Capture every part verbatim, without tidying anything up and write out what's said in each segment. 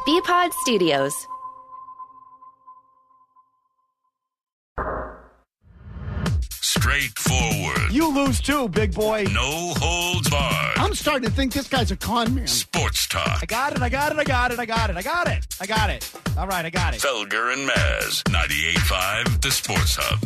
B-Pod Studios. Straightforward. You lose too, big boy. No holds barred. I'm starting to think this guy's a con man. Sports talk. I got it, I got it, I got it, I got it, I got it, I got it. All right, I got it. Felger and Maz, ninety-eight point five, The Sports Hub.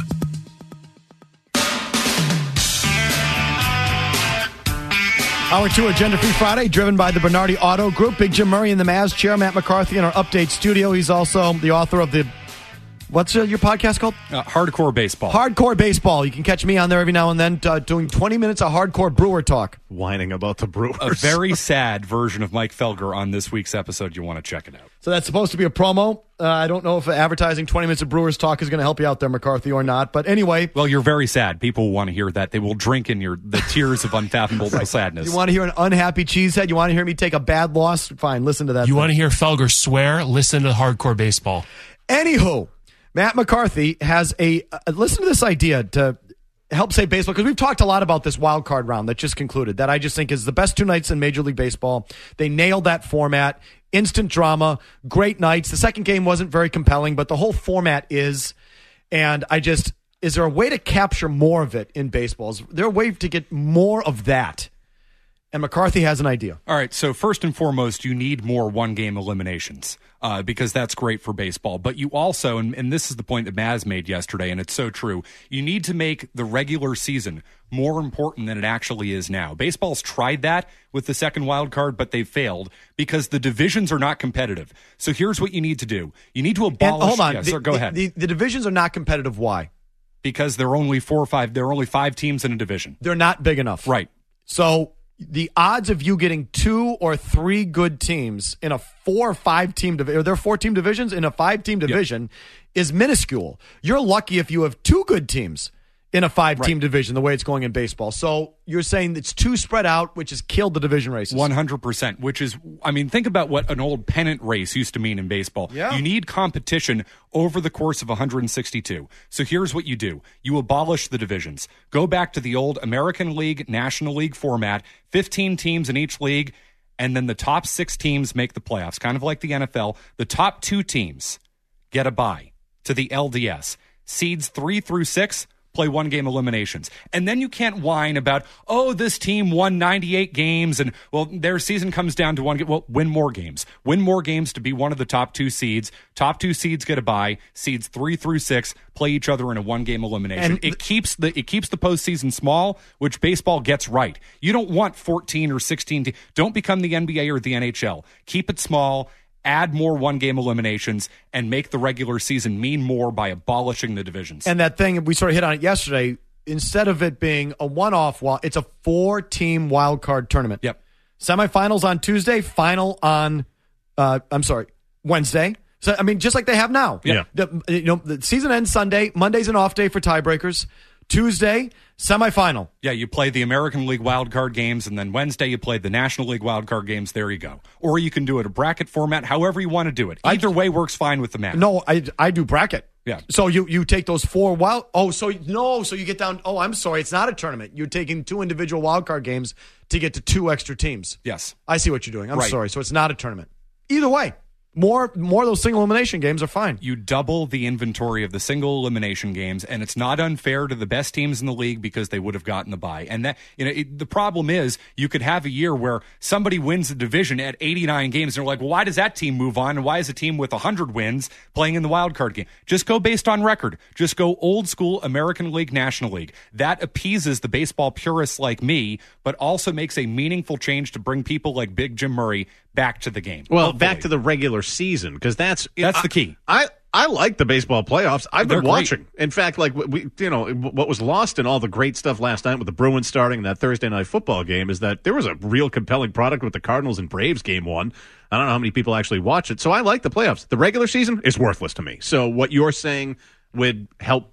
Hour two, Agenda Free Friday, driven by the Bernardi Auto Group. Big Jim Murray in the Maz chair, Matt McCarthy in our update studio. He's also the author of the, what's uh, your podcast called? Uh, Hardcore Baseball. Hardcore Baseball. You can catch me on there every now and then uh, doing twenty minutes of hardcore Brewer talk. Whining about the Brewers. A very sad version of Mike Felger on this week's episode. You want to check it out. So that's supposed to be a promo. Uh, I don't know if advertising twenty minutes of Brewers talk is going to help you out there, McCarthy, or not. But anyway. Well, you're very sad. People want to hear that. They will drink in your the tears of unfathomable right. sadness. You want to hear an unhappy cheesehead? You want to hear me take a bad loss? Fine, listen to that. You thing. want to hear Felger swear? Listen to Hardcore Baseball. Anywho, Matt McCarthy has a uh, listen to this idea to help save baseball, because we've talked a lot about this wild card round that just concluded that I just think is the best two nights in Major League Baseball. They nailed that format. Instant drama, great nights. The second game wasn't very compelling, but the whole format is. And I just, is there a way to capture more of it in baseball? Is there a way to get more of that? And McCarthy has an idea. All right, so first and foremost, you need more one-game eliminations uh, because that's great for baseball. But you also, and, and this is the point that Maz made yesterday, and it's so true, you need to make the regular season more important than it actually is now. Baseball's tried that with the second wild card, but they failed because the divisions are not competitive. So here's what you need to do. You need to abolish... And hold on. Yeah, the, sir, go the, ahead. The, the divisions are not competitive. Why? Because there are only four or five, there are only five teams in a division. They're not big enough. Right. So the odds of you getting two or three good teams in a four or five team division, are there four team divisions in a five team division, yep. is minuscule. You're lucky if you have two good teams in a five team right. division, the way it's going in baseball. So you're saying it's too spread out, which has killed the division races. one hundred percent, which is, I mean, think about what an old pennant race used to mean in baseball. Yeah. You need competition over the course of one hundred sixty-two. So here's what you do. You abolish the divisions. Go back to the old American League, National League format, fifteen teams in each league, and then the top six teams make the playoffs, kind of like the N F L. The top two teams get a bye to the L D S. Seeds three through six play one-game eliminations. And then you can't whine about, oh, this team won ninety-eight games, and, well, their season comes down to one game. Well, win more games. Win more games to be one of the top two seeds. Top two seeds get a bye. Seeds three through six play each other in a one-game elimination. And it keeps the it keeps the postseason small, which baseball gets right. You don't want fourteen or sixteen teams. Don't become the N B A or the N H L. Keep it small. Add more one-game eliminations and make the regular season mean more by abolishing the divisions. And that thing, we sort of hit on it yesterday, instead of it being a one-off, it's a four-team wild card tournament. Yep. Semifinals on Tuesday, final on, uh, I'm sorry, Wednesday. So, I mean, just like they have now. Yeah. The, you know, the season ends Sunday. Monday's an off day for tiebreakers. Tuesday, semifinal. Yeah, you play the American League wildcard games, and then Wednesday you play the National League wildcard games. There you go. Or you can do it a bracket format, however you want to do it. Either I, way works fine with the match. No, I, I do bracket. Yeah. So you, you take those four wild. Oh, so no, so you get down. Oh, I'm sorry, it's not a tournament. You're taking two individual wildcard games to get to two extra teams. Yes. I see what you're doing. I'm right. sorry. So it's not a tournament. Either way. More more of those single elimination games are fine. You double the inventory of the single elimination games, and it's not unfair to the best teams in the league because they would have gotten the bye. And that, you know, it, the problem is you could have a year where somebody wins the division at eighty-nine games, and they're like, well, why does that team move on, and why is a team with one hundred wins playing in the wild card game? Just go based on record. Just go old school American League, National League. That appeases the baseball purists like me, but also makes a meaningful change to bring people like Big Jim Murray back to the game. Well, hopefully. back to the regular season, because that's that's I, the key. I I like the baseball playoffs. I've They're been watching. Great. In fact, like we, you know, what was lost in all the great stuff last night with the Bruins starting that Thursday night football game is that there was a real compelling product with the Cardinals and Braves game one. I don't know how many people actually watch it. So I like the playoffs. The regular season is worthless to me. So what you're saying would help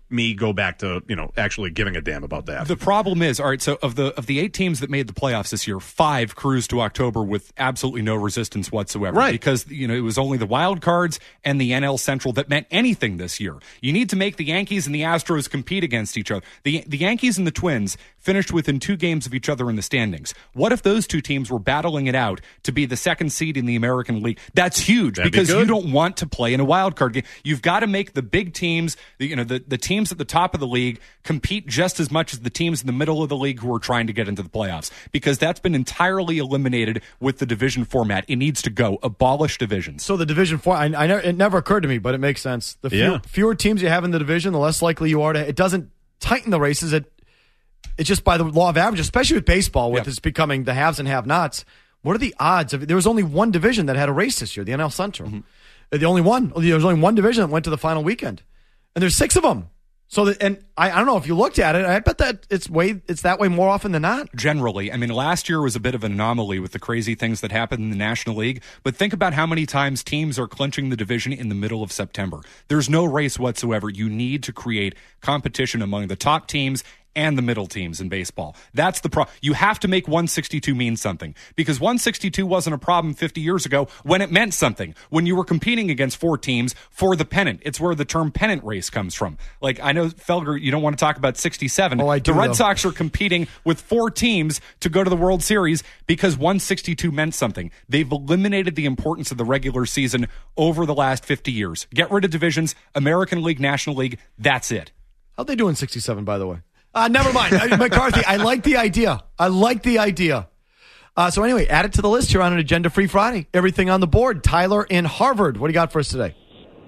me go back to, you know, actually giving a damn about that. The problem is, all right, so of the of the eight teams that made the playoffs this year, five cruised to October with absolutely no resistance whatsoever. Right. Because, you know, it was only the wild cards and the N L Central that meant anything this year. You need to make the Yankees and the Astros compete against each other. The the Yankees and the Twins finished within two games of each other in the standings. What if those two teams were battling it out to be the second seed in the American League? That's huge. That'd because be you don't want to play in a wild card game. You've got to make the big teams, the, you know, the, the teams at the top of the league compete just as much as the teams in the middle of the league who are trying to get into the playoffs, because that's been entirely eliminated with the division format. It needs to go. Abolish divisions. So the division four, I, I never, it never occurred to me, but it makes sense. The few, Yeah. fewer teams you have in the division, the less likely you are to. It doesn't tighten the races. It it's just by the law of average, especially with baseball, with Yep. it's becoming the haves and have-nots. What are the odds of? There was only one division that had a race this year, the N L Central. Mm-hmm. The only one. There was only one division that went to the final weekend, and there's six of them. So, that, and I, I don't know if you looked at it. I bet that it's way it's that way more often than not. Generally, I mean, last year was a bit of an anomaly with the crazy things that happened in the National League. But think about how many times teams are clinching the division in the middle of September. There's no race whatsoever. You need to create competition among the top teams and the middle teams in baseball. That's the problem. You have to make one sixty-two mean something, because one sixty-two wasn't a problem fifty years ago when it meant something, when you were competing against four teams for the pennant. It's where the term pennant race comes from. Like, I know, Felger, you don't want to talk about sixty-seven. Oh, I do, the Red though. Sox are competing with four teams to go to the World Series because one sixty-two meant something. They've eliminated the importance of the regular season over the last fifty years. Get rid of divisions, American League, National League, that's it. How'd they do in sixty-seven, by the way? Uh, never mind. I- McCarthy, I like the idea. I like the idea. Uh, so anyway, add it to the list here on an Agenda-Free Friday. Everything on the board. Tyler in Harvard. What do you got for us today?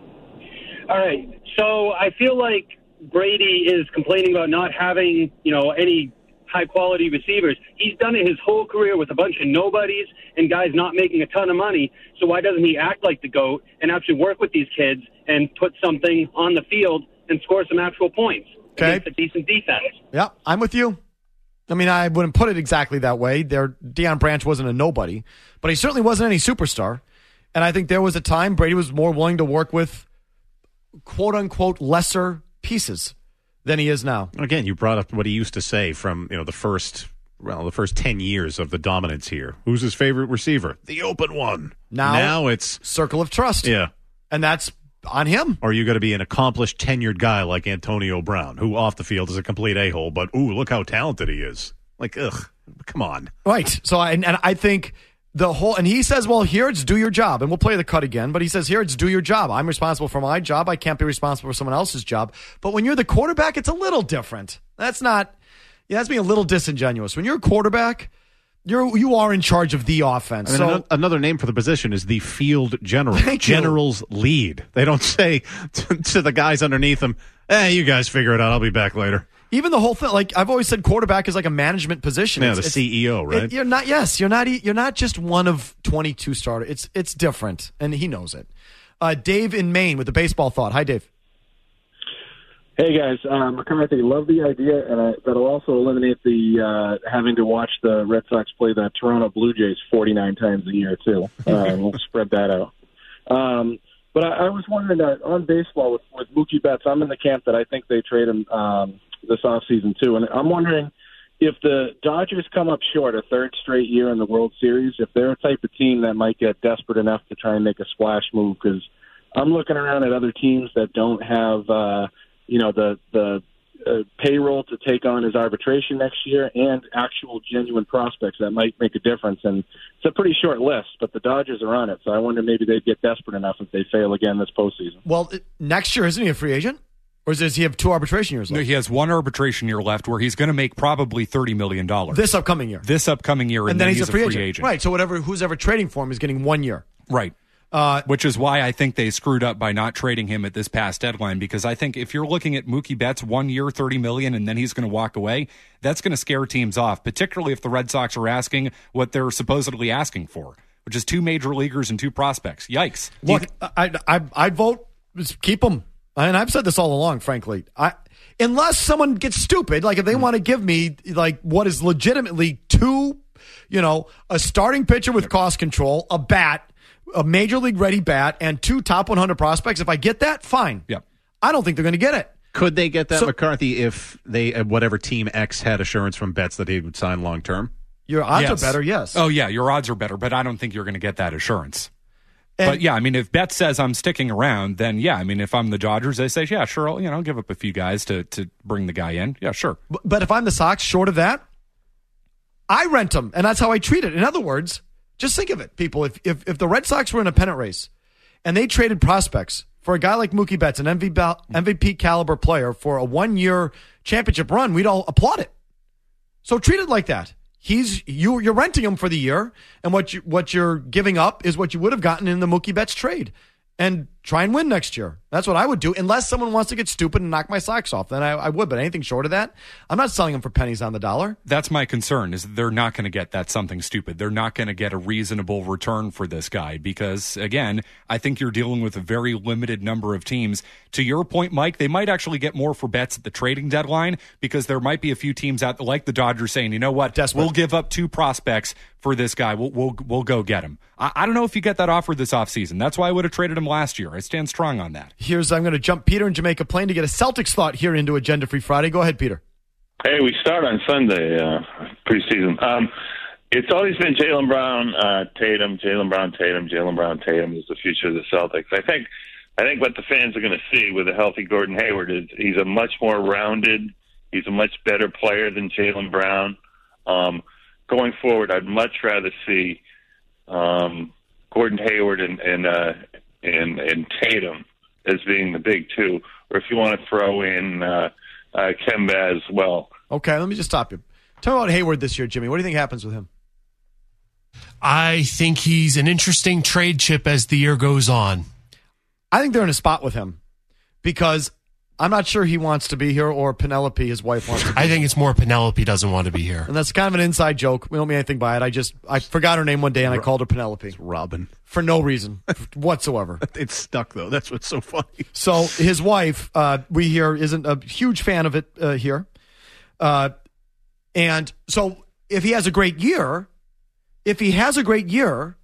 All right. So I feel like Brady is complaining about not having, you know, any high-quality receivers. He's done it his whole career with a bunch of nobodies and guys not making a ton of money. So why doesn't he act like the GOAT and actually work with these kids and put something on the field and score some actual points Okay. against a decent defense? Yeah, I'm with you. I mean, I wouldn't put it exactly that way. There, Deion Branch wasn't a nobody, but he certainly wasn't any superstar. And I think there was a time Brady was more willing to work with quote-unquote lesser pieces than he is now. Again, you brought up what he used to say from, you know, the first well, the first ten years of the dominance here. Who's his favorite receiver? The open one. Now, now it's circle of trust. Yeah. And that's on him. Or are you going to be an accomplished, tenured guy like Antonio Brown, who off the field is a complete a-hole, but, ooh, look how talented he is. Like, ugh, come on. Right. So, I, and, and I think the whole, and he says, well, here it's do your job. And we'll play the cut again, but he says, here it's do your job. I'm responsible for my job. I can't be responsible for someone else's job. But when you're the quarterback, it's a little different. That's not, yeah, that's being a little disingenuous. When you're a quarterback, You're you are in charge of the offense. I mean, so ano- another name for the position is the field general. Thank you. General's lead. They don't say to, to the guys underneath them, "Hey, you guys figure it out. I'll be back later." even the whole thing, like I've always said, quarterback is like a management position. Yeah, It's- the it's- C E O, right? it- you're not. Yes, you're not. e- You're not just one of twenty-two starters. It's it's different, and he knows it. Uh, Dave in Maine with the baseball thought. Hi, Dave. Hey guys, um, McCarthy, love the idea, and I, that'll also eliminate the uh, having to watch the Red Sox play the Toronto Blue Jays forty-nine times a year too. Uh, we'll spread that out. Um, but I, I was wondering that on baseball with, with Mookie Betts, I'm in the camp that I think they trade him um, this offseason too, and I'm wondering if the Dodgers come up short a third straight year in the World Series, if they're a type of team that might get desperate enough to try and make a splash move, because I'm looking around at other teams that don't have. Uh, you know, the the uh, payroll to take on his arbitration next year and actual genuine prospects that might make a difference. And it's a pretty short list, but the Dodgers are on it. So I wonder maybe they'd get desperate enough if they fail again this postseason. Well, it- next year, isn't he a free agent? Or does he have two arbitration years No, left? he has one arbitration year left where he's going to make probably thirty million dollars. This upcoming year. This upcoming year, and, and then, he's, a free, agent. Right, so whatever who's ever trading for him is getting one year. Right. Uh, Which is why I think they screwed up by not trading him at this past deadline, because I think if you're looking at Mookie Betts one year, thirty million dollars, and then he's going to walk away, that's going to scare teams off, particularly if the Red Sox are asking what they're supposedly asking for, which is two major leaguers and two prospects. Yikes. Do you Look, I, I, I vote just keep them. And I've said this all along, frankly. I, unless someone gets stupid, like if they want to give me like what is legitimately two, you know, a starting pitcher with cost control, a bat, a major league ready bat, and two top one hundred prospects, if I get that, fine. Yep. I don't think they're going to get it. Could they get that So- McCarthy if they uh, whatever team X had assurance from Betts that he would sign long term? Your odds Yes. are better, yes. Oh, yeah, your odds are better, but I don't think you're going to get that assurance. And- but, yeah, I mean, if Betts says I'm sticking around, then, yeah, I mean, if I'm the Dodgers, they say, yeah, sure, I'll, you know, give up a few guys to, to bring the guy in. Yeah, sure. B- But if I'm the Sox, short of that, I rent them, and that's how I treat it. In other words, just think of it, people. If if, if the Red Sox were in a pennant race and they traded prospects for a guy like Mookie Betts, an M V P, M V P caliber player, for a one-year championship run, we'd all applaud it. So treat it like that. He's you. You're renting him for the year, and what you what you're giving up is what you would have gotten in the Mookie Betts trade, and try and win next year. That's what I would do, unless someone wants to get stupid and knock my socks off. Then I, I would. But anything short of that, I'm not selling him for pennies on the dollar. That's my concern, is that they're not going to get that something stupid. They're not going to get a reasonable return for this guy because, again, I think you're dealing with a very limited number of teams. To your point, Mike, they might actually get more for Betts at the trading deadline because there might be a few teams out like the Dodgers saying, you know what, Desperate. we'll give up two prospects for this guy. We'll we'll, we'll go get him. I, I don't know if you get that offer this offseason. That's why I would have traded him last year. I stand strong on that. Here's I'm going to jump Peter in Jamaica Plain to get a Celtics thought here into Agenda Free Friday. Go ahead, Peter. Hey, we start on Sunday, uh, preseason. Um, it's always been Jaylen Brown, uh, Tatum, Jaylen Brown, Tatum, Jaylen Brown, Tatum is the future of the Celtics. I think, I think what the fans are going to see with a healthy Gordon Hayward is he's a much more rounded, he's a much better player than Jaylen Brown. Um, going forward, I'd much rather see um, Gordon Hayward and and, uh, and and Tatum as being the big two, or if you want to throw in uh, uh, Kemba as well. Okay, let me just stop you. Tell me about Hayward this year, Jimmy. What do you think happens with him? I think he's an interesting trade chip as the year goes on. I think they're in a spot with him because I'm not sure he wants to be here or Penelope, his wife, wants to be I think it's more Penelope doesn't want to be here. And that's kind of an inside joke. We don't mean anything by it. I just, I forgot her name one day and I called her Penelope. Robin. For no reason whatsoever. It's stuck, though. That's what's so funny. So his wife, uh, we hear, isn't a huge fan of it uh, here. Uh, and so if he has a great year, if he has a great year,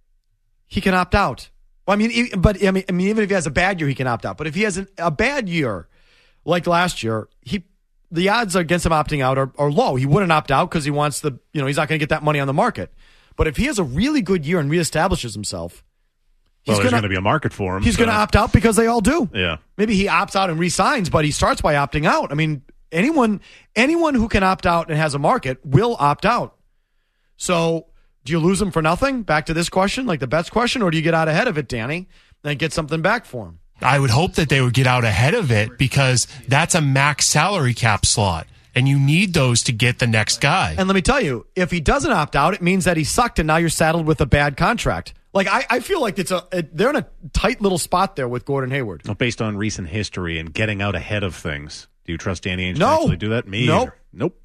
he can opt out. Well, I mean, e- but I mean, I mean, even if he has a bad year, he can opt out. But if he has an, a bad year, like last year, he the odds against him opting out are, are low. He wouldn't opt out because he wants the, you know, he's not going to get that money on the market. But if he has a really good year and reestablishes himself, Well, he's there's gonna, going to be a market for him. he's so- going to opt out because they all do. Yeah. Maybe he opts out and resigns, but he starts by opting out. I mean, anyone anyone who can opt out and has a market will opt out. So do you lose him for nothing? Back to this question, like the Betts question, or do you get out ahead of it, Danny, and get something back for him? I would hope that they would get out ahead of it because that's a max salary cap slot, and you need those to get the next guy. And let me tell you, if he doesn't opt out, it means that he sucked, and now you're saddled with a bad contract. Like I, I feel like it's a it, they're in a tight little spot there with Gordon Hayward. Well, based on recent history and getting out ahead of things, do you trust Danny Ainge No. to actually do that? Me Nope. either. Nope.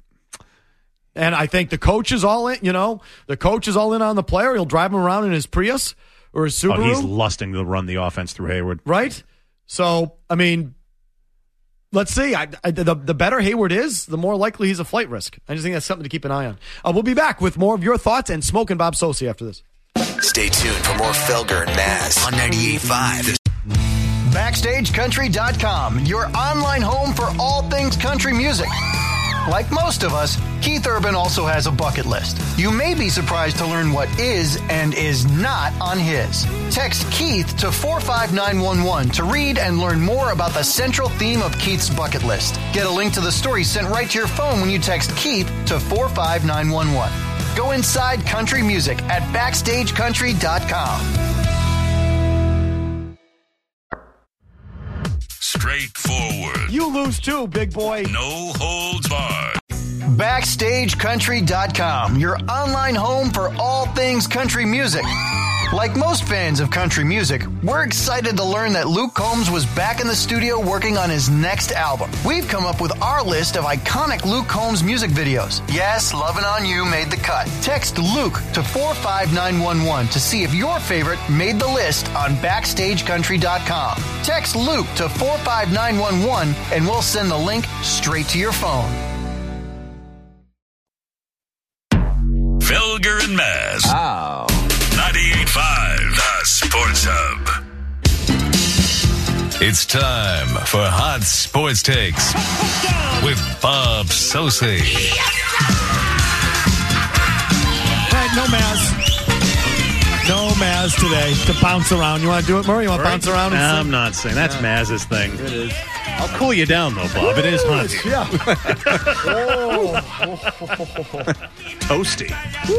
And I think the coach is all in. You know, the coach is all in on the player. He'll drive him around in his Prius or his Subaru. Oh, he's lusting to run the offense through Hayward. Right? So, I mean, let's see. I, I, the, the better Hayward is, the more likely he's a flight risk. I just think that's something to keep an eye on. Uh, we'll be back with more of your thoughts and Smoke and Bob Sosi after this. Stay tuned for more Felger and Maz on ninety-eight point five. Backstage Country dot com, your online home for all things country music. Like most of us, Keith Urban also has a bucket list. You may be surprised to learn what is and is not on his. Text Keith to four five nine one one to read and learn more about the central theme of Keith's bucket list. Get a link to the story sent right to your phone when you text Keith to four five nine one one. Go inside country music at backstage country dot com. Straightforward. You lose too, big boy. No holds barred. backstage country dot com, your online home for all things country music. Like most fans of country music, we're excited to learn that Luke Combs was back in the studio working on his next album. We've come up with our list of iconic Luke Combs music videos. Yes, Lovin' On You made the cut. Text Luke to four five nine one one to see if your favorite made the list on backstage country dot com. Text Luke to four five nine one one and we'll send the link straight to your phone. Felger and Maz. Oh. ninety-eight point five, the Sports Hub. It's time for Hot Sports Takes with Bob Socci. All right, no Maz. No Maz today to bounce around. You want to do it, Murray? You want to bounce around? And Nah, sing? I'm not saying. That's Yeah. Maz's thing. It is. I'll cool you down, though, Bob. It is hot. Yeah. oh. Toasty.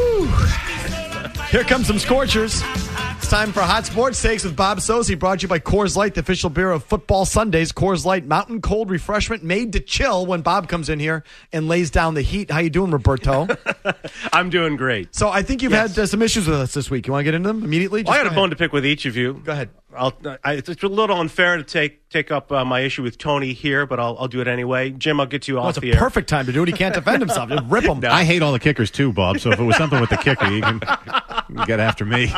Woo. Here comes some scorchers. It's time for Hot Sports Takes with Bob Socci, brought to you by Coors Light, the official beer of football Sundays. Coors Light, mountain cold refreshment made to chill when Bob comes in here and lays down the heat. How you doing, Roberto? I'm doing great. So I think you've Yes. had uh, some issues with us this week. You want to get into them immediately? Well, I Just got a go bone ahead. to pick with each of you. Go ahead. I'll, I, it's a little unfair to take take up uh, my issue with Tony here, but I'll, I'll do it anyway. Jim, I'll get you Well, off it's a the air. perfect time to do it. He can't defend himself. Just rip him. No. I hate all the kickers, too, Bob. So if it was something with the kicker, you can, you can get after me.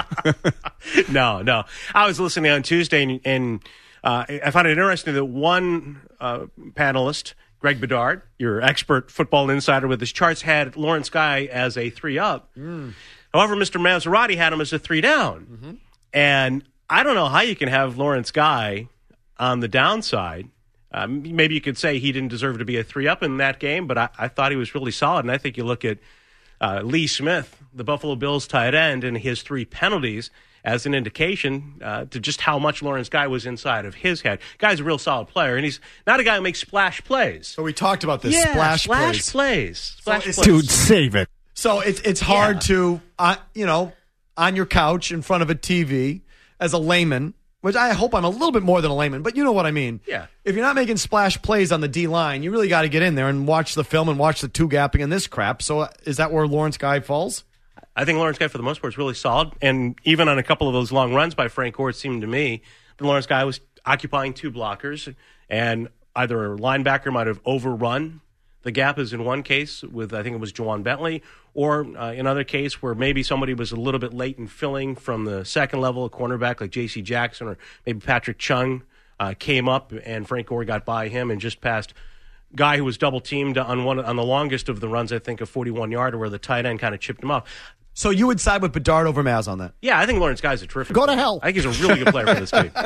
no, no. I was listening on Tuesday, and, and uh, I found it interesting that one uh, panelist, Greg Bedard, your expert football insider with his charts, had Lawrence Guy as a three up. Mm. However, Mister Maserati had him as a three down. Mm-hmm. And I don't know how you can have Lawrence Guy on the downside. Um, maybe you could say he didn't deserve to be a three up in that game, but I, I thought he was really solid. And I think you look at uh, Lee Smith, the Buffalo Bills tight end, and his three penalties as an indication uh, to just how much Lawrence Guy was inside of his head. Guy's a real solid player, and he's not a guy who makes splash plays. So we talked about this. Yeah, splash, splash plays. plays. Splash So it's- plays. Dude, save it. So it's it's hard Yeah. to, uh, you know, on your couch in front of a T V as a layman, which I hope I'm a little bit more than a layman, but you know what I mean. Yeah. If you're not making splash plays on the D line, you really got to get in there and watch the film and watch the two gapping and this crap. So uh, is that where Lawrence Guy falls? I think Lawrence Guy, for the most part, is really solid. And even on a couple of those long runs by Frank Gore, it seemed to me the Lawrence Guy was occupying two blockers, and either a linebacker might have overrun the gap, as in one case with, I think it was Juwan Bentley, or uh, another case where maybe somebody was a little bit late in filling from the second level, a cornerback like J C Jackson or maybe Patrick Chung uh, came up, and Frank Gore got by him and just passed Guy, who was double teamed on one on the longest of the runs, I think a forty-one yarder, where the tight end kind of chipped him off. So you would side with Bedard over Maz on that? Yeah, I think Lawrence Guy's a terrific Go to player. hell. I think he's a really good player for this team.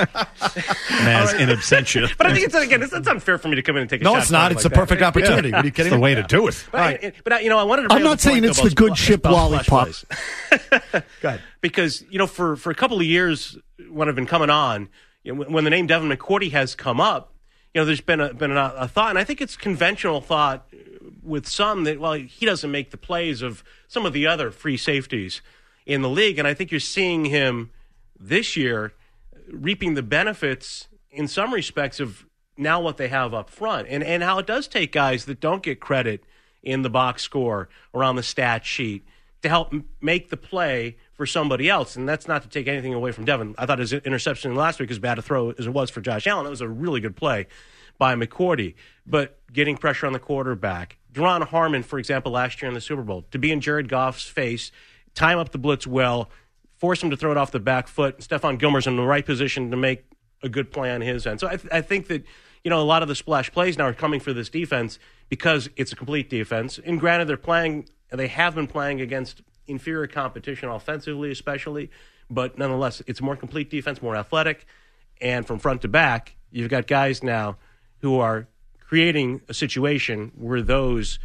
Maz in absentia. But I think it's again, it's, it's unfair for me to come in and take a No, shot. it's not. like It's a that. perfect opportunity. What are you It's kidding the me? way to do it. But, I, but I, you know, I wanted to. I'm bring up not the point saying it's about the good spl- ship about lollipop. splash plays. Go ahead. Because you know, for for a couple of years when I've been coming on, you know, when, when the name Devin McCourty has come up, you know, there's been a been a, a thought, and I think it's conventional thought with some that, well, he doesn't make the plays of some of the other free safeties in the league, and I think you're seeing him this year reaping the benefits in some respects of now what they have up front, and and how it does take guys that don't get credit in the box score or on the stat sheet to help m- make the play for somebody else. And that's not to take anything away from Devin. I thought his interception last week, as bad a throw as it was for Josh Allen, that was a really good play by McCourty. But getting pressure on the quarterback, Deron Harmon, for example, last year in the Super Bowl, to be in Jared Goff's face, time up the blitz well, force him to throw it off the back foot. Stephon Gilmore's in the right position to make a good play on his end. So I, th- I think that, you know, a lot of the splash plays now are coming for this defense because it's a complete defense. And granted, they're playing, they have been playing against inferior competition offensively, especially, but nonetheless, it's a more complete defense, more athletic. And from front to back, you've got guys now who are creating a situation where those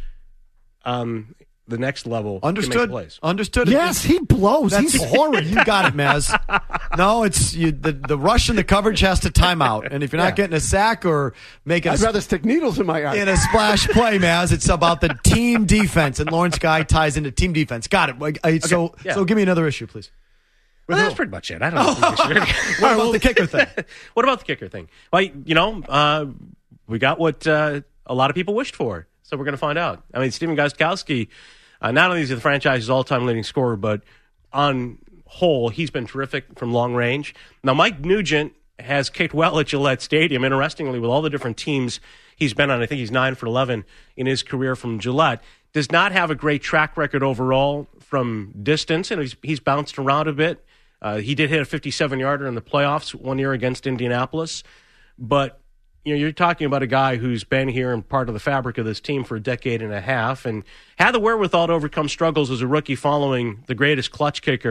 um, the next level can make Understood. plays. Understood. Yes, he blows. That's He's horrid. You got it, Maz. No, it's you, the the rush and the coverage has to time out, and if you're not Yeah. getting a sack or making a, I'd rather stick needles in my eye. in a splash play, Maz, it's about the team defense, and Lawrence Guy ties into team defense. Got it. Like, I- So yeah. so give me another issue, please. Well, that's pretty much it. I don't know. What about the kicker thing? What about the kicker thing? Well, you know, uh, we got what uh, a lot of people wished for, so we're going to find out. I mean, Stephen Gostkowski, uh, not only is he the franchise's all-time leading scorer, but on whole, he's been terrific from long range. Now, Mike Nugent has kicked well at Gillette Stadium. Interestingly, with all the different teams he's been on, I think he's nine for eleven in his career from Gillette. Does not have a great track record overall from distance, and he's, he's bounced around a bit. Uh, he did hit a fifty-seven-yarder in the playoffs one year against Indianapolis. But, you know, you're talking about a guy who's been here and part of the fabric of this team for a decade and a half and had the wherewithal to overcome struggles as a rookie following the greatest clutch kicker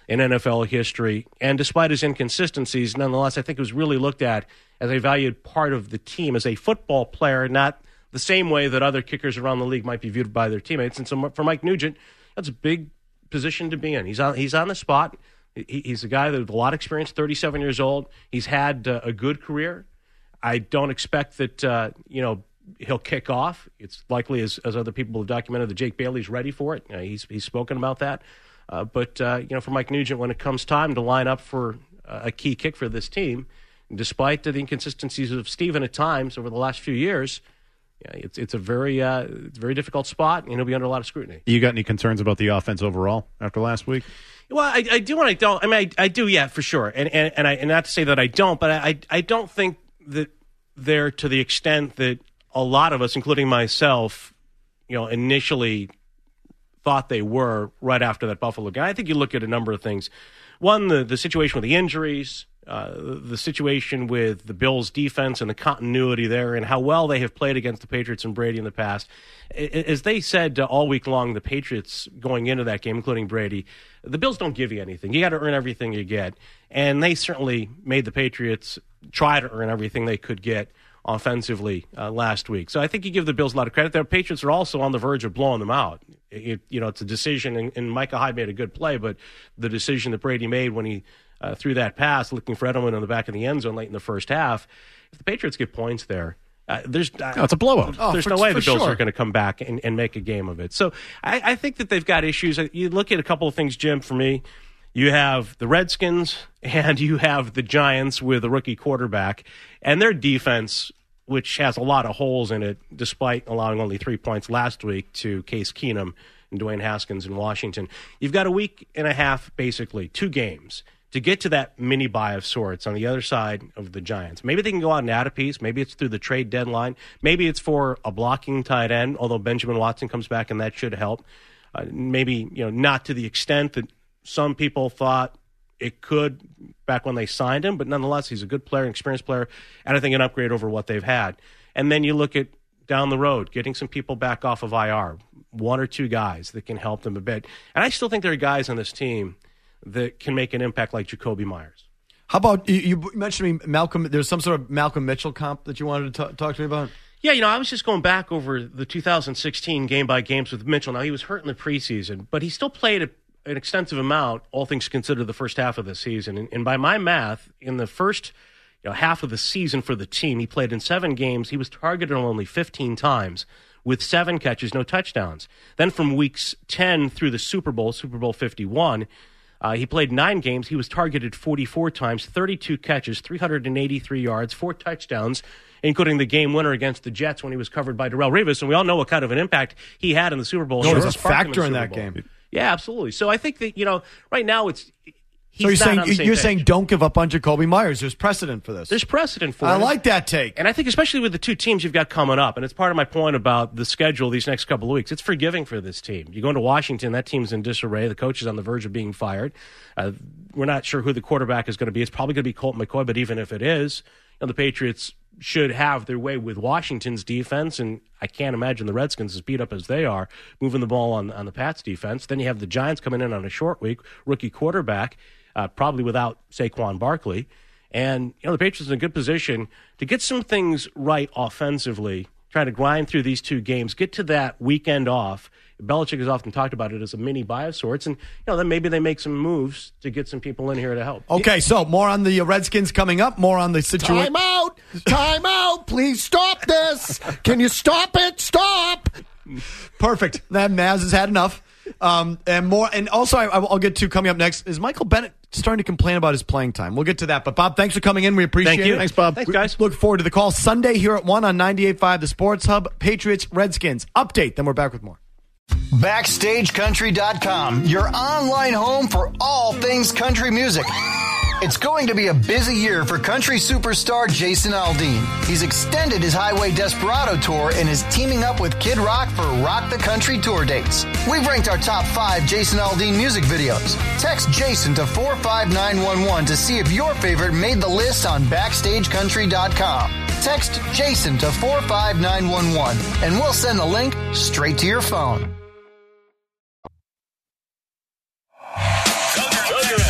in N F L history. And despite his inconsistencies, nonetheless, I think it was really looked at as a valued part of the team, as a football player, not the same way that other kickers around the league might be viewed by their teammates. And so for Mike Nugent, that's a big position to be in. He's on, he's on the spot. He, he's a guy that has a lot of experience, thirty-seven years old. He's had uh, a good career. I don't expect that, uh, you know, he'll kick off. It's likely, as, as other people have documented, that Jake Bailey's ready for it. You know, he's he's spoken about that. Uh, but, uh, you know, for Mike Nugent, when it comes time to line up for uh, a key kick for this team, despite the inconsistencies of Steven at times over the last few years, yeah, it's it's a very uh, it's a very difficult spot, and he'll be under a lot of scrutiny. You got any concerns about the offense overall after last week? Well, I, I do and I don't. I mean, I, I do, yeah, for sure. And and and, I, and not to say that I don't, but I I don't think that they're to the extent that a lot of us, including myself, you know, initially thought they were right after that Buffalo game. I think you look at a number of things. One, the, the situation with the injuries, uh, the situation with the Bills' defense and the continuity there and how well they have played against the Patriots and Brady in the past. As they said uh, all week long, the Patriots going into that game, including Brady, the Bills don't give you anything. You got to earn everything you get. And they certainly made the Patriots try to earn everything they could get offensively uh, last week. So I think you give the Bills a lot of credit. The Patriots are also on the verge of blowing them out. It, you know, it's a decision, and, and Micah Hyde made a good play, but the decision that Brady made when he uh, threw that pass, looking for Edelman on the back of the end zone late in the first half, if the Patriots get points there, uh, there's uh, no, it's a blowout. Oh, there's for, no way the Bills sure. are going to come back and, and make a game of it. So I, I think that they've got issues. You look at a couple of things, Jim, for me. You have the Redskins and you have the Giants with a rookie quarterback, and their defense, which has a lot of holes in it, despite allowing only three points last week to Case Keenum and Dwayne Haskins in Washington. You've got a week and a half, basically, two games, to get to that mini-buy of sorts on the other side of the Giants. Maybe they can go out and add a piece. Maybe it's through the trade deadline. Maybe it's for a blocking tight end, although Benjamin Watson comes back, and that should help. Uh, maybe, you know, not to the extent that some people thought it could back when they signed him, but nonetheless, he's a good player, an experienced player, and I think an upgrade over what they've had. And then you look at down the road, getting some people back off of I R, one or two guys that can help them a bit. And I still think there are guys on this team that can make an impact like Jacoby Myers. How about, you, you mentioned me, Malcolm, there's some sort of Malcolm Mitchell comp that you wanted to t- talk to me about? Yeah, you know, I was just going back over the two thousand sixteen game-by-games with Mitchell. Now, he was hurt in the preseason, but he still played a an extensive amount, all things considered, the first half of the season. And, and by my math, in the first you know, half of the season for the team, he played in seven games. He was targeted only fifteen times with seven catches, no touchdowns. Then from weeks ten through the Super Bowl, Super Bowl fifty-one, uh, he played nine games. He was targeted forty-four times, thirty-two catches, three hundred eighty-three yards, four touchdowns, including the game winner against the Jets when he was covered by Darrelle Revis. And we all know what kind of an impact he had in the Super Bowl. No, He was was a sparked him factor in the that Super Bowl. game. Yeah, absolutely. So I think that, you know, right now it's he's so you're not saying on the same you're page. saying don't give up on Jacoby Myers. There's precedent for this. There's precedent for I it. like that take. And I think especially with the two teams you've got coming up, and it's part of my point about the schedule these next couple of weeks, it's forgiving for this team. You go into Washington, that team's in disarray. The coach is on the verge of being fired. Uh, we're not sure who the quarterback is going to be. It's probably going to be Colt McCoy, but even if it is, you know, the Patriots should have their way with Washington's defense, and I can't imagine the Redskins, as beat up as they are, moving the ball on, on the Pats' defense. Then you have the Giants coming in on a short week, rookie quarterback, uh, probably without Saquon Barkley. And, you know, the Patriots are in a good position to get some things right offensively, try to grind through these two games, get to that weekend off. Belichick has often talked about it as a mini buy of sorts, and, you know, then maybe they make some moves to get some people in here to help. Okay, so more on the Redskins coming up, more on the situation. Time out! Time out! Please stop this! Can you stop it? Stop! Perfect. That Maz has had enough. Um, and more, and also I, I'll get to coming up next is Michael Bennett starting to complain about his playing time. We'll get to that. But Bob, thanks for coming in. We appreciate Thank you. it. Thanks, Bob. Thanks, We guys. Look forward to the call Sunday here at one on ninety-eight point five, the Sports Hub. Patriots, Redskins update. Then we're back with more. Backstage Country dot com, your online home for all things country music. It's going to be a busy year for country superstar Jason Aldean. He's extended his Highway Desperado tour and is teaming up with Kid Rock for Rock the Country tour dates. We've ranked our top five Jason Aldean music videos. Text Jason to four five nine one one to see if your favorite made the list on Backstage Country dot com. Text Jason to four five nine one one and we'll send the link straight to your phone. Cougar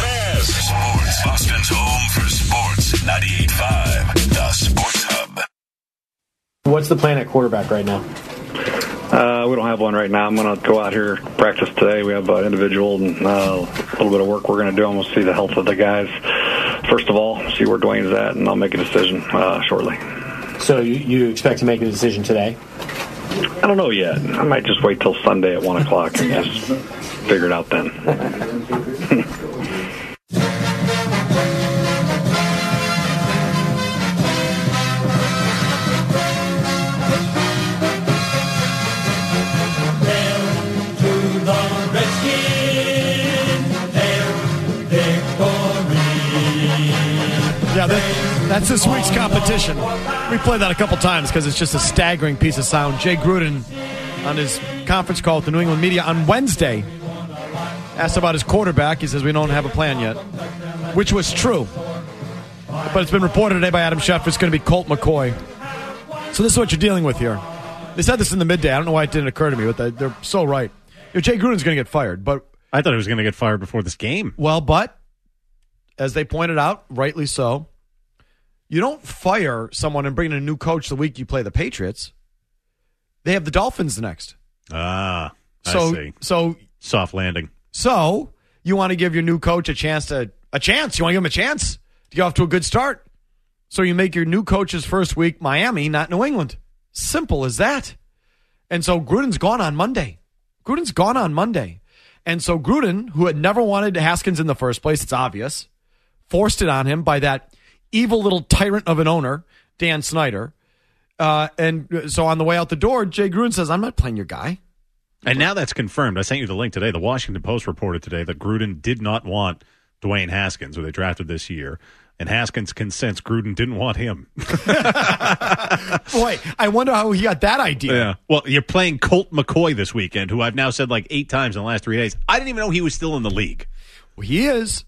what's the plan at quarterback right now? Uh, we don't have one right now. I'm going to go out here, practice today. We have an individual and uh, a little bit of work we're going to do. I'm going to see the health of the guys, first of all, see where Dwayne's at, and I'll make a decision uh, shortly. So you, you expect to make a decision today? I don't know yet. I might just wait till Sunday at one o'clock and just figure it out then. Yeah, that, that's this week's competition. We played that a couple times because it's just a staggering piece of sound. Jay Gruden, on his conference call with the New England media on Wednesday, asked about his quarterback. He says, we don't have a plan yet, which was true. But it's been reported today by Adam Schefter it's going to be Colt McCoy. So this is what you're dealing with here. They said this in the midday. I don't know why it didn't occur to me, but they're so right. You know, Jay Gruden's going to get fired, but I thought he was going to get fired before this game. Well, but as they pointed out, rightly so, you don't fire someone and bring in a new coach the week you play the Patriots. They have the Dolphins next. Ah, so, I see. So soft landing. So you want to give your new coach a chance to a chance. You want to give him a chance to get off to a good start. So you make your new coach's first week Miami, not New England. Simple as that. And so Gruden's gone on Monday. Gruden's gone on Monday. And so Gruden, who had never wanted Haskins in the first place, it's obvious, forced it on him by that evil little tyrant of an owner, Dan Snyder. Uh, and so on the way out the door, Jay Gruden says, I'm not playing your guy. And now that's confirmed. I sent you the link today. The Washington Post reported today that Gruden did not want Dwayne Haskins, who they drafted this year. And Haskins consents Gruden didn't want him. Boy, I wonder how he got that idea. Yeah. Well, you're playing Colt McCoy this weekend, who I've now said like eight times in the last three days. I didn't even know he was still in the league. Well, he is.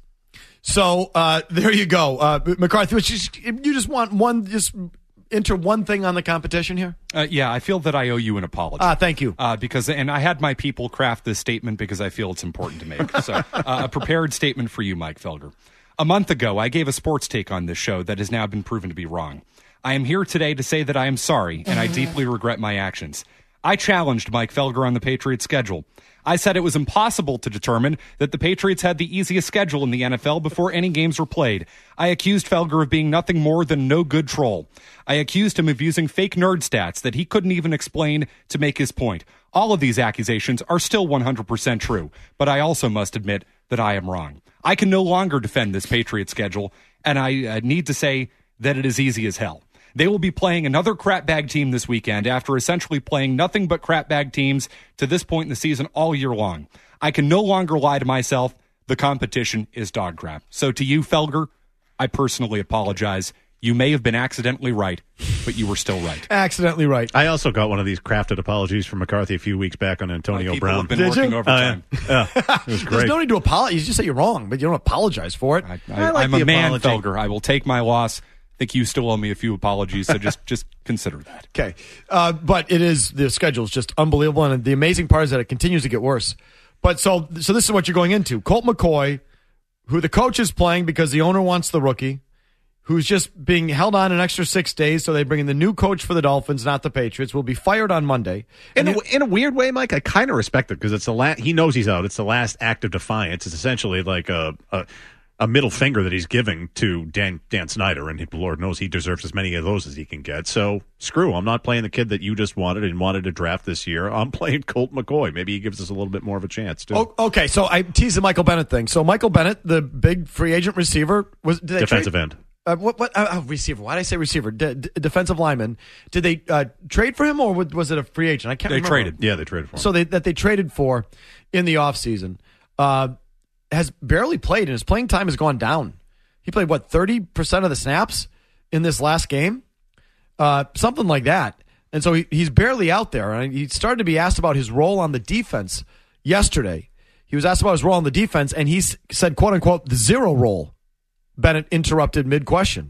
So uh, there you go. Uh, McCarthy, you just, you just want one, just enter one thing on the competition here? Uh, yeah, I feel that I owe you an apology. Ah, thank you. Uh, because, and I had my people craft this statement because I feel it's important to make. So uh, a prepared statement for you, Mike Felger. A month ago, I gave a sports take on this show that has now been proven to be wrong. I am here today to say that I am sorry, and I deeply regret my actions. I challenged Mike Felger on the Patriots' schedule. I said it was impossible to determine that the Patriots had the easiest schedule in the N F L before any games were played. I accused Felger of being nothing more than no good troll. I accused him of using fake nerd stats that he couldn't even explain to make his point. All of these accusations are still one hundred percent true, but I also must admit that I am wrong. I can no longer defend this Patriots schedule, and I uh, need to say that it is easy as hell. They will be playing another crapbag team this weekend after essentially playing nothing but crapbag teams to this point in the season all year long. I can no longer lie to myself. The competition is dog crap. So to you, Felger, I personally apologize. You may have been accidentally right, but you were still right. Accidentally right. I also got one of these crafted apologies from McCarthy a few weeks back on Antonio My Brown. Have been Did working you? overtime. Uh, yeah. Yeah, it was great. There's no need to apologize. You just say you're wrong, but you don't apologize for it. I, I, I like I'm a man, apology. Felger. I will take my loss. I think you still owe me a few apologies, so just, just consider that. Okay. Uh, but it is, the schedule is just unbelievable, and the amazing part is that it continues to get worse. But so, so this is what you're going into. Colt McCoy, who the coach is playing because the owner wants the rookie, who's just being held on an extra six days, so they bring in the new coach for the Dolphins, not the Patriots, will be fired on Monday. In a, in a weird way, Mike, I kind of respect it because it's the last. He knows he's out. It's the last act of defiance. It's essentially like a a, a middle finger that he's giving to Dan Dan Snyder, and he, Lord knows he deserves as many of those as he can get. So screw. I'm not playing the kid that you just wanted and wanted to draft this year. I'm playing Colt McCoy. Maybe he gives us a little bit more of a chance too. Oh, okay, so I teased the Michael Bennett thing. So Michael Bennett, the big free agent receiver, was did they defensive trade? end. Uh, what? What? Uh, receiver. Why did I say receiver? D- d- defensive lineman. Did they uh, trade for him, or was it a free agent? I can't. They remember. traded. Yeah, they traded for him. So they, that they traded for in the offseason, uh has barely played, and his playing time has gone down. He played what thirty percent of the snaps in this last game, uh, something like that. And so he, he's barely out there. And he started to be asked about his role on the defense yesterday. He was asked about his role on the defense, and he said, "quote unquote," the zero role. Bennett interrupted mid-question.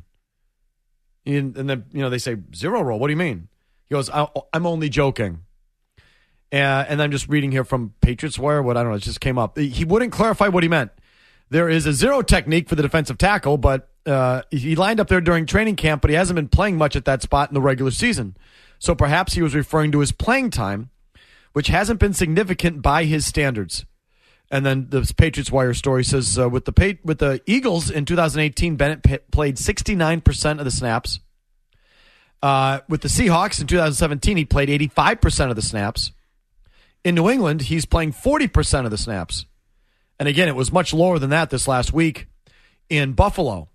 And, and then, you know, they say, zero roll, what do you mean? He goes, I'm only joking. Uh, and I'm just reading here from Patriots Wire, what I don't know, it just came up. He wouldn't clarify what he meant. There is a zero technique for the defensive tackle, but uh, he lined up there during training camp, but he hasn't been playing much at that spot in the regular season. So perhaps he was referring to his playing time, which hasn't been significant by his standards. And then the Patriots Wire story says uh, with the pa- with the Eagles in two thousand eighteen, Bennett p- played sixty-nine percent of the snaps. Uh, with the Seahawks in two thousand seventeen, he played eighty-five percent of the snaps. In New England, he's playing forty percent of the snaps. And again, it was much lower than that this last week in Buffalo.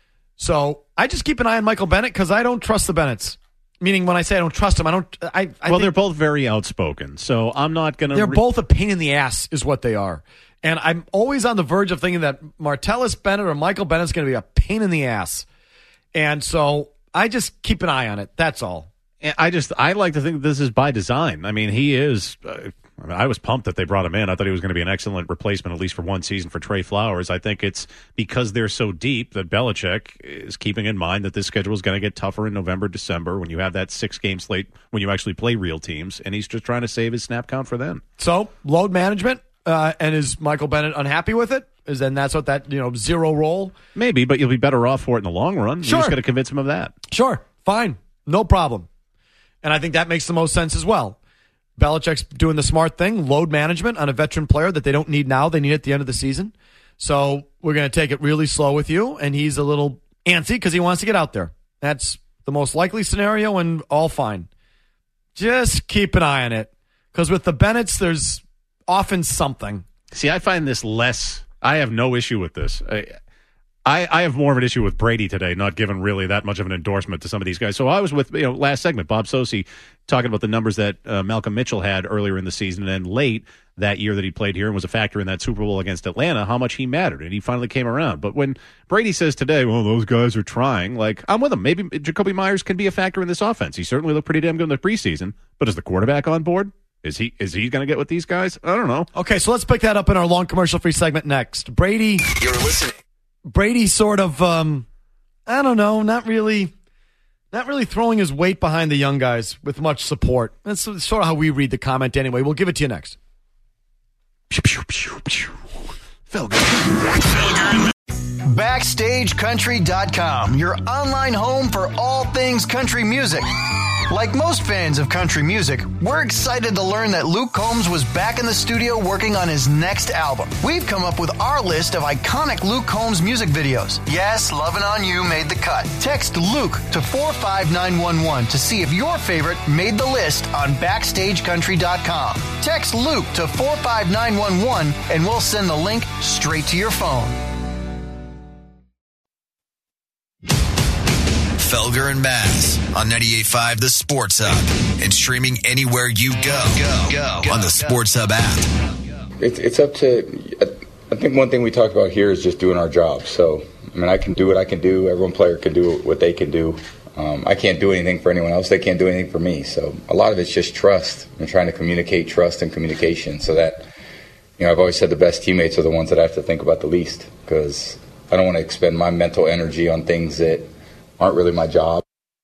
So I just keep an eye on Michael Bennett because I don't trust the Bennetts. Meaning, when I say I don't trust him, I don't. I, I well, think they're both very outspoken, so I'm not going to. They're re- both a pain in the ass, is what they are. And I'm always on the verge of thinking that Martellus Bennett or Michael Bennett's going to be a pain in the ass. And so I just keep an eye on it. That's all. I just I like to think this is by design. I mean, he is. Uh, I, mean, I was pumped that they brought him in. I thought he was going to be an excellent replacement, at least for one season, for Trey Flowers. I think it's because they're so deep that Belichick is keeping in mind that this schedule is going to get tougher in November, December, when you have that six-game slate, when you actually play real teams, and he's just trying to save his snap count for them. So, load management, uh, and is Michael Bennett unhappy with it? Is then that's what that, you know, zero roll? Maybe, but you'll be better off for it in the long run. Sure. You just got to convince him of that. Sure, fine, no problem. And I think that makes the most sense as well. Belichick's doing the smart thing, load management on a veteran player that they don't need now. They need at the end of the season. So we're going to take it really slow with you. And he's a little antsy because he wants to get out there. That's the most likely scenario, and all fine. Just keep an eye on it. Because with the Bennetts, there's often something. See, I find this less... I have no issue with this. I, I, I have more of an issue with Brady today, not giving really that much of an endorsement to some of these guys. So I was with, you know, last segment, Bob Sosi talking about the numbers that uh, Malcolm Mitchell had earlier in the season, and then late that year that he played here and was a factor in that Super Bowl against Atlanta, how much he mattered, and he finally came around. But when Brady says today, well, those guys are trying, like, I'm with him. Maybe Jacoby Myers can be a factor in this offense. He certainly looked pretty damn good in the preseason, but is the quarterback on board? Is he is he going to get with these guys? I don't know. Okay, so let's pick that up in our long commercial-free segment next. Brady... You're listening. Brady sort of, um, I don't know, not really, not really throwing his weight behind the young guys with much support. That's sort of how we read the comment anyway. We'll give it to you next. Felger. Backstage Country dot com, your online home for all things country music. Like most fans of country music, we're excited to learn that Luke Combs was back in the studio working on his next album. We've come up with our list of iconic Luke Combs music videos. Yes, Lovin' On You made the cut. Text Luke to four five nine one one to see if your favorite made the list on Backstage Country dot com. Text Luke to four five nine one one and we'll send the link straight to your phone. Felger and Bass on ninety-eight point five The Sports Hub and streaming anywhere you go, go, go, go on the Sports Hub app. It's, it's up to, I think one thing we talked about here is just doing our job. So, I mean, I can do what I can do. Everyone player can do what they can do. Um, I can't do anything for anyone else. They can't do anything for me. So a lot of it's just trust and trying to communicate trust and communication so that, you know, I've always said the best teammates are the ones that I have to think about the least because I don't want to expend my mental energy on things that aren't really my job.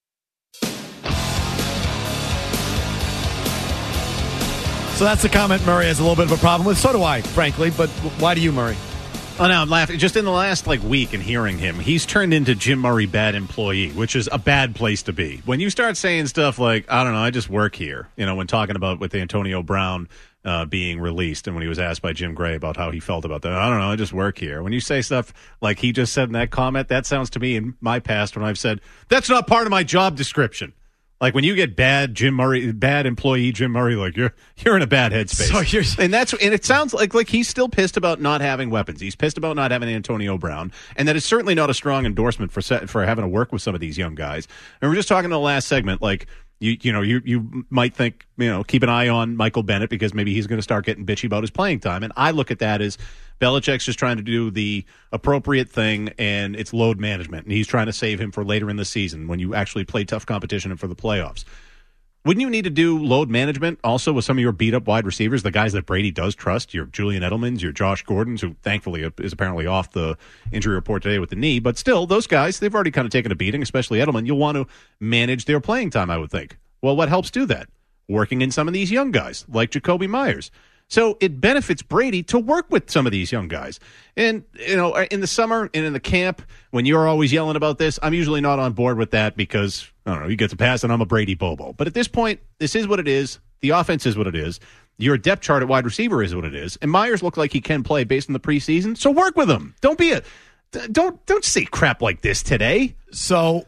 So that's the comment Murray has a little bit of a problem with. So do I, frankly. But why do you, Murray? Oh, no, I'm laughing. Just in the last like week and hearing him, he's turned into Jim Murray bad employee, which is a bad place to be. When you start saying stuff like, I don't know, I just work here, you know, when talking about with Antonio Brown uh, being released and when he was asked by Jim Gray about how he felt about that, I don't know, I just work here. When you say stuff like he just said in that comment, that sounds to me in my past when I've said, that's not part of my job description. Like when you get bad Jim Murray, bad employee Jim Murray, like you're you're in a bad headspace. So you're, and that's and it sounds like like he's still pissed about not having weapons. He's pissed about not having Antonio Brown, and that is certainly not a strong endorsement for set, for having to work with some of these young guys. And we're just talking in the last segment, like you you know you you might think you know keep an eye on Michael Bennett because maybe he's going to start getting bitchy about his playing time, and I look at that as Belichick's just trying to do the appropriate thing, and it's load management, and he's trying to save him for later in the season when you actually play tough competition and for the playoffs. Wouldn't you need to do load management also with some of your beat-up wide receivers, the guys that Brady does trust, your Julian Edelmans, your Josh Gordons, who thankfully is apparently off the injury report today with the knee, but still, those guys, they've already kind of taken a beating, especially Edelman. You'll want to manage their playing time, I would think. Well, what helps do that? Working in some of these young guys, like Jacoby Myers. So it benefits Brady to work with some of these young guys. And, you know, in the summer and in the camp, when you're always yelling about this, I'm usually not on board with that because, I don't know, you get to pass and I'm a Brady Bobo. But at this point, this is what it is. The offense is what it is. Your depth chart at wide receiver is what it is. And Myers looked like he can play based on the preseason. So work with him. Don't be a don't don't say crap like this today. So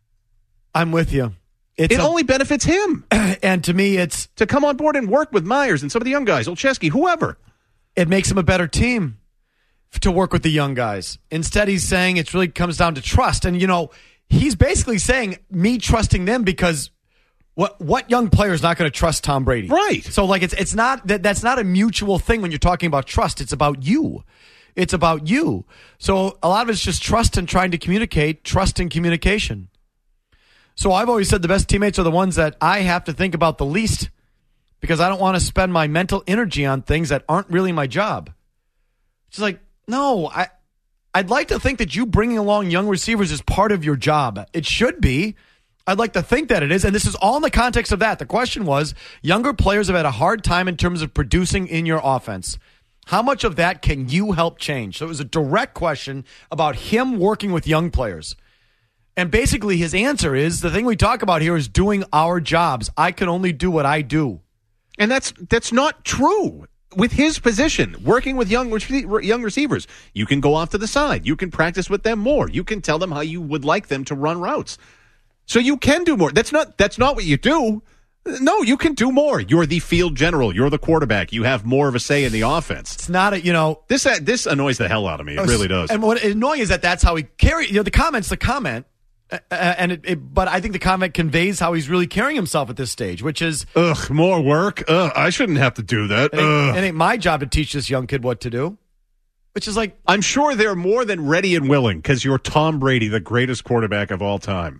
I'm with you. It's it a, only benefits him. And to me, it's to come on board and work with Myers and some of the young guys, Olszewski, whoever. It makes him a better team to work with the young guys. Instead, he's saying it really comes down to trust. And, you know, he's basically saying me trusting them because what what young player is not going to trust Tom Brady? Right. So, like, it's it's not that that's not a mutual thing when you're talking about trust. It's about you. It's about you. So a lot of it's just trust and trying to communicate, trust and communication. So I've always said the best teammates are the ones that I have to think about the least because I don't want to spend my mental energy on things that aren't really my job. It's like, no, I, I'd like to think that you bringing along young receivers is part of your job. It should be. I'd like to think that it is, and this is all in the context of that. The question was, younger players have had a hard time in terms of producing in your offense. How much of that can you help change? So it was a direct question about him working with young players. And basically his answer is, the thing we talk about here is doing our jobs. I can only do what I do. And that's that's not true. With his position, working with young young receivers, you can go off to the side. You can practice with them more. You can tell them how you would like them to run routes. So you can do more. That's not that's not what you do. No, you can do more. You're the field general. You're the quarterback. You have more of a say in the offense. It's not a, you know. This uh, this annoys the hell out of me. It really does. And what annoying is that that's how he carry. You know, the comment's the comment. Uh, and it, it, but I think the comment conveys how he's really carrying himself at this stage, which is, ugh, more work. Ugh, I shouldn't have to do that. It ain't, it ain't my job to teach this young kid what to do. Which is like, I'm sure they're more than ready and willing because you're Tom Brady, the greatest quarterback of all time.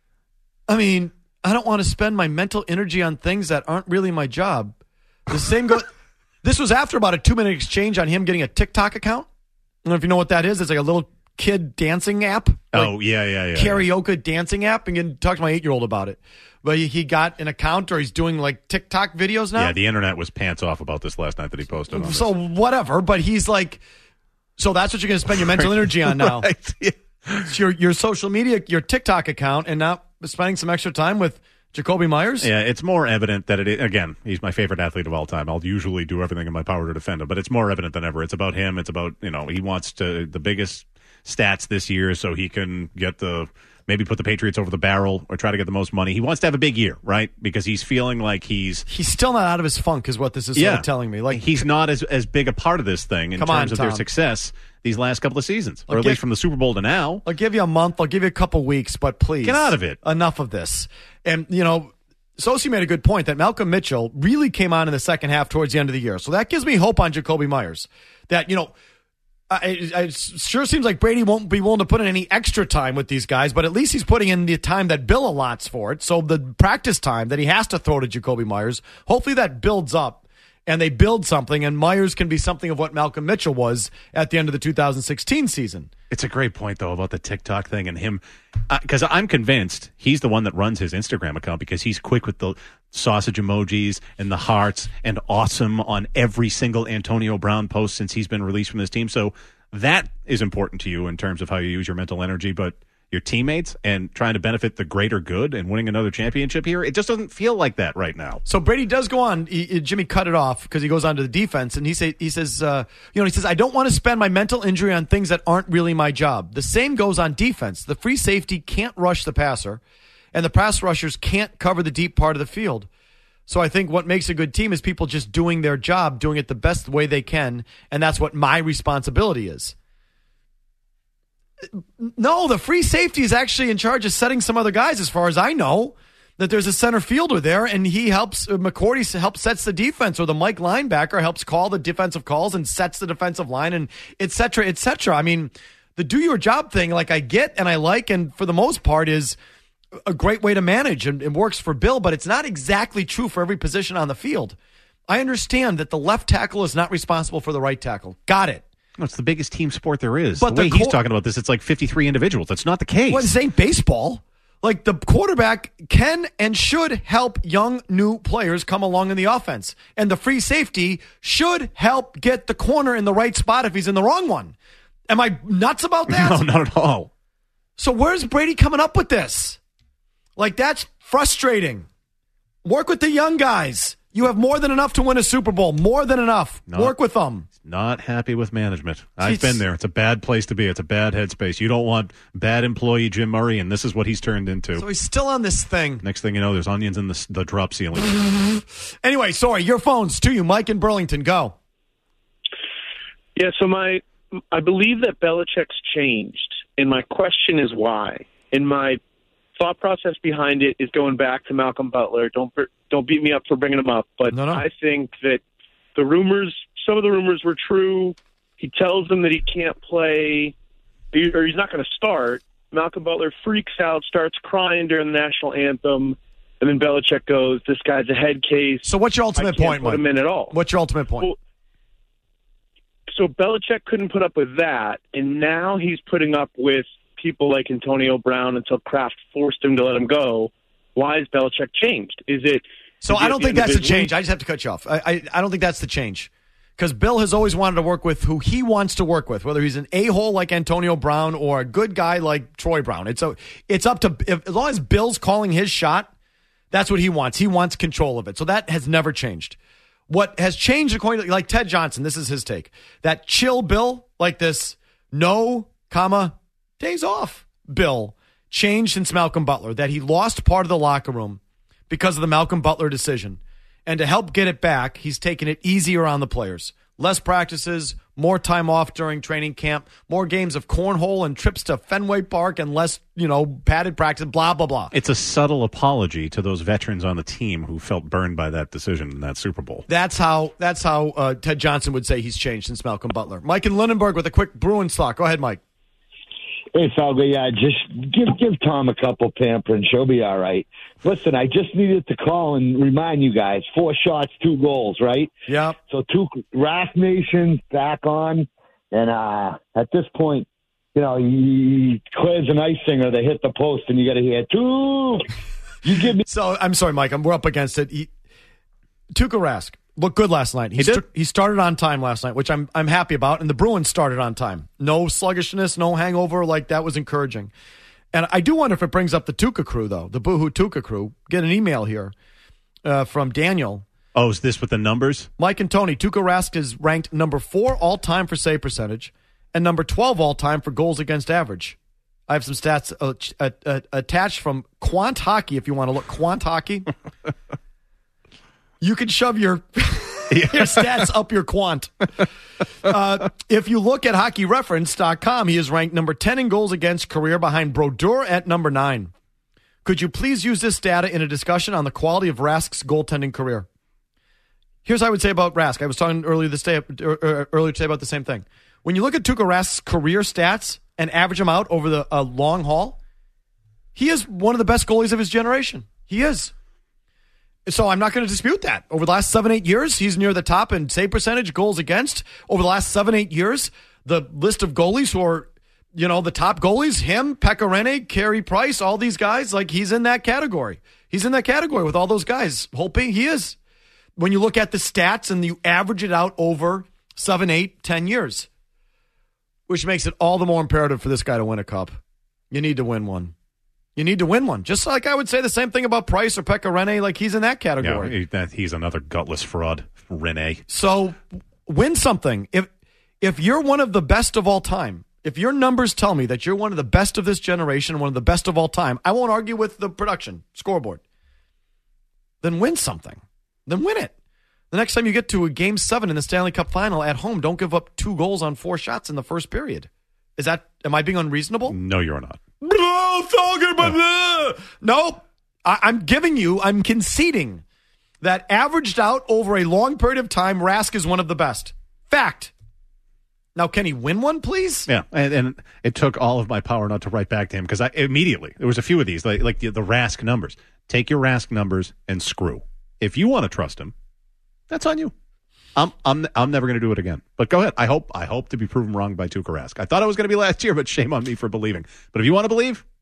I mean, I don't want to spend my mental energy on things that aren't really my job. The same go. This was after about a two minute exchange on him getting a TikTok account. I don't know if you know what that is. It's like a little kid dancing app. Oh, like yeah, yeah, yeah. Karaoke yeah. dancing app. And you can talk to my eight-year-old about it. But he got an account or he's doing like TikTok videos now. Yeah, the internet was pants off about this last night that he posted on So this. whatever. But he's like, so that's what you're going to spend your mental energy on now. Right. Yeah. It's your, your social media, your TikTok account, and now spending some extra time with Jacoby Myers? Yeah, it's more evident that it is, again, he's my favorite athlete of all time. I'll usually do everything in my power to defend him, but it's more evident than ever. It's about him. It's about, you know, he wants to the biggest stats this year so he can get the, maybe put the Patriots over the barrel or try to get the most money. He wants to have a big year, right? Because he's feeling like he's... He's still not out of his funk is what this is yeah, sort of telling me. Like he's not as, as big a part of this thing in Come terms on, of their Tom. success these last couple of seasons, I'll or at give- least from the Super Bowl to now. I'll give you a month. I'll give you a couple weeks, but please. Get out of it. Enough of this. And, you know, Sosi made a good point that Malcolm Mitchell really came on in the second half towards the end of the year. So that gives me hope on Jacoby Myers. That, you know, uh, it, it sure seems like Brady won't be willing to put in any extra time with these guys, but at least he's putting in the time that Bill allots for it. So the practice time that he has to throw to Jacoby Myers, hopefully that builds up and they build something, and Myers can be something of what Malcolm Mitchell was at the end of the two thousand sixteen season. It's a great point, though, about the TikTok thing and him, because uh, I'm convinced he's the one that runs his Instagram account because he's quick with the sausage emojis and the hearts and awesome on every single Antonio Brown post since he's been released from this team. So that is important to you in terms of how you use your mental energy, but your teammates and trying to benefit the greater good and winning another championship here, it just doesn't feel like that right now. So Brady does go on. He, he- Jimmy cut it off because he goes on to the defense, and he say he says, uh, you know, he says, I don't want to spend my mental injury on things that aren't really my job. The same goes on defense. The free safety can't rush the passer, and the pass rushers can't cover the deep part of the field. So I think what makes a good team is people just doing their job, doing it the best way they can, and that's what my responsibility is. No, the free safety is actually in charge of setting some other guys, as far as I know. That there's a center fielder there, and he helps, uh, McCourty helps sets the defense, or the Mike linebacker helps call the defensive calls and sets the defensive line, and et cetera, et cetera. I mean, the do your job thing, like I get and I like, and for the most part is a great way to manage and it works for Bill, but it's not exactly true for every position on the field. I understand that the left tackle is not responsible for the right tackle. Got it. No, it's the biggest team sport there is. But the way the he's co- talking about this, it's like fifty-three individuals. That's not the case. Well, this ain't baseball. Like, the quarterback can and should help young new players come along in the offense. And the free safety should help get the corner in the right spot if he's in the wrong one. Am I nuts about that? No, not at all. So where's Brady coming up with this? Like, that's frustrating. Work with the young guys. You have more than enough to win a Super Bowl. More than enough. Not, Work with them. Not happy with management. I've It's- been there. It's a bad place to be. It's a bad headspace. You don't want bad employee Jim Murray, and this is what he's turned into. So he's still on this thing. Next thing you know, there's onions in the, the drop ceiling. Anyway, sorry, your phones to you. Mike in Burlington, go. Yeah, so my I believe that Belichick's changed, and my question is why. And my thought process behind it is going back to Malcolm Butler. Don't don't beat me up for bringing him up, but no, no. I think that the rumors, some of the rumors were true. He tells them that he can't play, or he's not going to start. Malcolm Butler freaks out, starts crying during the national anthem, and then Belichick goes, "This guy's a head case." So what's your ultimate I can't point, put Mike? him in at all. What's your ultimate point? Well, so Belichick couldn't put up with that, and now he's putting up with people like Antonio Brown until Kraft forced him to let him go. Why has Belichick changed? Is it? So is I it don't the think end of that's the his change. week? I just have to cut you off. I, I, I don't think that's the change. Because Bill has always wanted to work with who he wants to work with, whether he's an a-hole like Antonio Brown or a good guy like Troy Brown. It's a, it's up to if, as long as Bill's calling his shot, that's what he wants. He wants control of it. So that has never changed. What has changed, according to like Ted Johnson, this is his take, that chill Bill, like this no, comma, days off Bill, changed since Malcolm Butler, that he lost part of the locker room because of the Malcolm Butler decision. And to help get it back, he's taken it easier on the players. Less practices, more time off during training camp, more games of cornhole and trips to Fenway Park, and less, you know, padded practice, blah, blah, blah. It's a subtle apology to those veterans on the team who felt burned by that decision in that Super Bowl. That's how that's how uh, Ted Johnson would say he's changed since Malcolm Butler. Mike in Lindenberg with a quick Bruins thought. Go ahead, Mike. Hey, Falgo, yeah, just give give Tom a couple pampering. She'll be all right. Listen, I just needed to call and remind you guys, four shots, two goals, right? Yeah. So two Rack Nations back on, and uh, at this point, you know, he clears an ice singer, they hit the post, and you got to hear, two! You give me... So, I'm sorry, Mike, I'm, we're up against it. He, Tuukka Rask looked good last night. He, He did? st- he started on time last night, which I'm I'm happy about, and the Bruins started on time. No sluggishness, no hangover, like that was encouraging. And I do wonder if it brings up the Tuukka crew, though, the Boohoo Tuukka crew. Get an email here uh, from Daniel. Oh, is this with the numbers? Mike and Tony, Tuukka Rask is ranked number four all-time for save percentage and number twelve all-time for goals against average. I have some stats uh, uh, uh, attached from Quant Hockey, if you want to look. Quant Hockey. You can shove your your stats up your quant. Uh, if you look at hockey reference dot com, he is ranked number ten in goals against career behind Brodeur at number nine. Could you please use this data in a discussion on the quality of Rask's goaltending career? Here's what I would say about Rask. I was talking earlier this day, er, earlier today about the same thing. When you look at Tuukka Rask's career stats and average them out over the uh, long haul, he is one of the best goalies of his generation. He is. So I'm not going to dispute that. Over the last seven, eight years, he's near the top in save percentage, goals against. Over the last seven, eight years, the list of goalies who are, you know, the top goalies, him, Pekka Rinne, Carey Price, all these guys, like he's in that category. He's in that category with all those guys. Holtby, he is. When you look at the stats and you average it out over seven, eight, ten years, which makes it all the more imperative for this guy to win a cup. You need to win one. You need to win one. Just like I would say the same thing about Price or Pekka Rinne, like he's in that category. Yeah, he, that, he's another gutless fraud, Rinne. So win something. If if you're one of the best of all time, if your numbers tell me that you're one of the best of this generation, one of the best of all time, I won't argue with the production scoreboard. Then win something. Then win it. The next time you get to a game seven in the Stanley Cup final at home, don't give up two goals on four shots in the first period. Is that, am I being unreasonable? No, you're not. No, no. I, I'm giving you, I'm conceding that averaged out over a long period of time, Rask is one of the best. Fact. Now, can he win one, please? Yeah, and, and it took all of my power not to write back to him because I immediately, there was a few of these, like, like the, the Rask numbers. Take your Rask numbers and screw. If you want to trust him, that's on you. I'm I'm I'm never going to do it again. But go ahead. I hope I hope to be proven wrong by Tuukka Rask. I thought I was going to be last year, but shame on me for believing. But if you want to believe,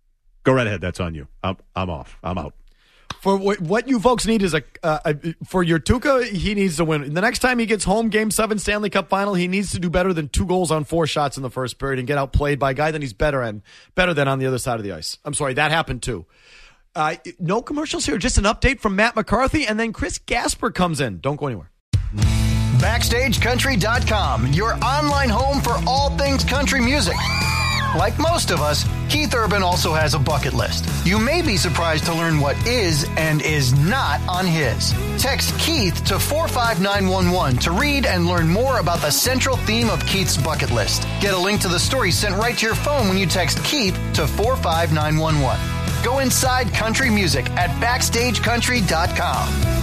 Go right ahead. That's on you. I'm, I'm off. I'm out. For what, what you folks need is a, uh, a for your Tuca, he needs to win. The next time he gets home, Game Seven Stanley Cup Final, he needs to do better than two goals on four shots in the first period and get outplayed by a guy that he's better and better than on the other side of the ice. I'm sorry, that happened too. Uh, no commercials here. Just an update from Matt McCarthy, and then Chris Gasper comes in. Don't go anywhere. Backstage Country dot com, your online home for all things country music. Like most of us, Keith Urban also has a bucket list. You may be surprised to learn what is and is not on his. Text Keith to four five nine one one to read and learn more about the central theme of Keith's bucket list. Get a link to the story sent right to your phone when you text Keith to four five nine one one. Go inside country music at Backstage Country dot com.